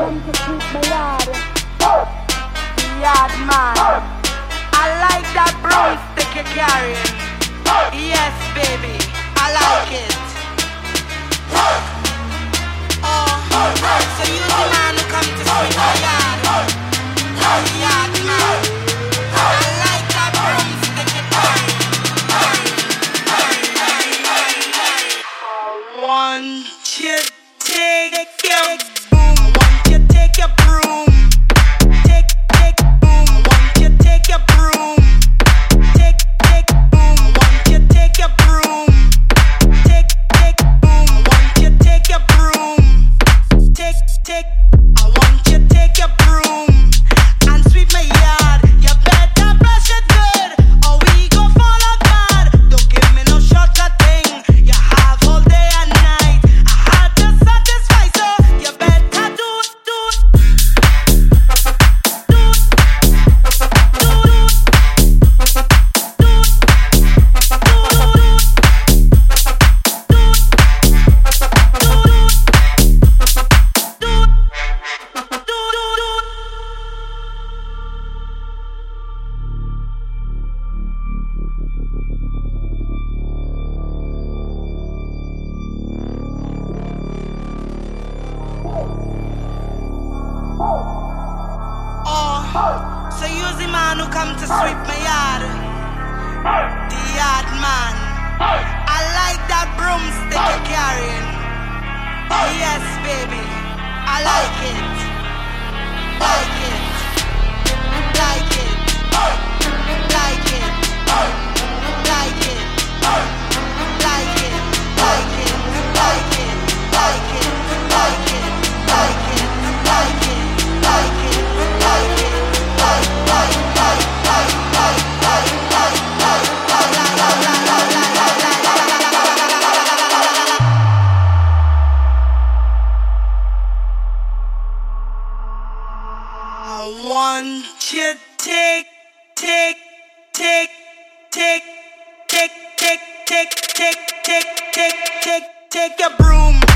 come to sweep my yard. The yard man. I like that broomstick you're carrying. Yes, baby, I like it. So you the man who come to sweep my yard. The yard man. I like that broomstick you're carrying. I want you to take your broom. I want you to take your broom. Take broom. I want you to take your broom. Take broom. I want you to take your broom. Take broom. I want you to take your broom. Take. I want you to take your broom and sweep my yard. You better brush it good, or we go fall apart. Don't give me no shortcut thing. You have all day and night. I had to satisfy, so you better do. So you're the man who come to sweep my yard. The yard man. I like that broomstick you're carrying. Yes, baby, I like it. Like it. Like it. Like it. Like it. Like it. Like it. Like it. Like it. Like it. Like it. Like it. Like it. Like it. I want you to take your broom.